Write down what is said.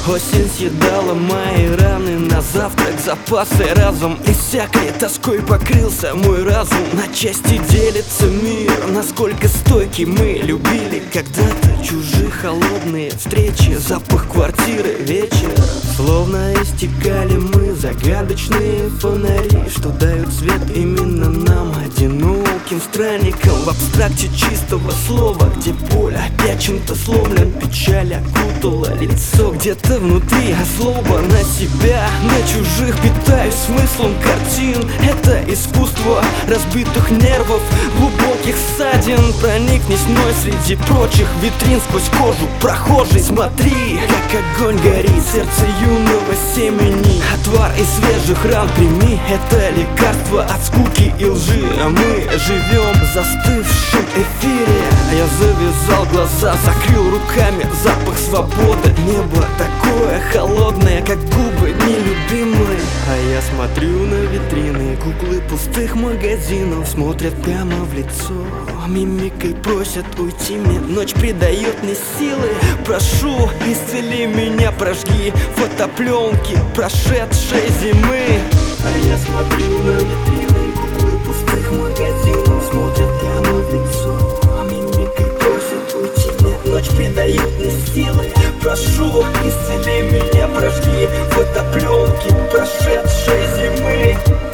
Осень съедала мои раны, на завтрак запасы разом иссякли, тоской покрылся мой разум. На части делится мир, насколько стойки мы любили когда-то чужие холодные встречи, запах квартиры, вечер. Словно истекали мы, загадочные фонари, что дают свет именно нам, одиноким странникам. В абстракте чистого слова, где боль опять чем-то сломлен, печаль окутала лицо где-то внутри, а злоба на себя, на чужих питаюсь смыслом картин. Это искусство разбитых нервов, глубоких ссадин. Проникнись мной среди прочих витрин, сквозь кожу прохожий смотри, как огонь горит сердце юного семени. Отвар из свежих ран прими, это лекарство от скуки и лжи. А мы живем в застывшем эфире. Я завязал глаза, закрыл руками запах свободы. Небо такое холодное, как губы нелюбимые. А я смотрю на витрины, куклы пустых магазинов смотрят прямо в лицо, мимикой просят уйти мне. Ночь придает мне силы, прошу, исцели меня, прожги фотопленки прошедшей зимы. А я смотрю на витрины, куклы пустых магазинов смотрят прямо в лицо, мимикой просят уйти мне. Ночь придает мне силы, прошу, исцели меня, прожги фотопленки прошедшей зимы.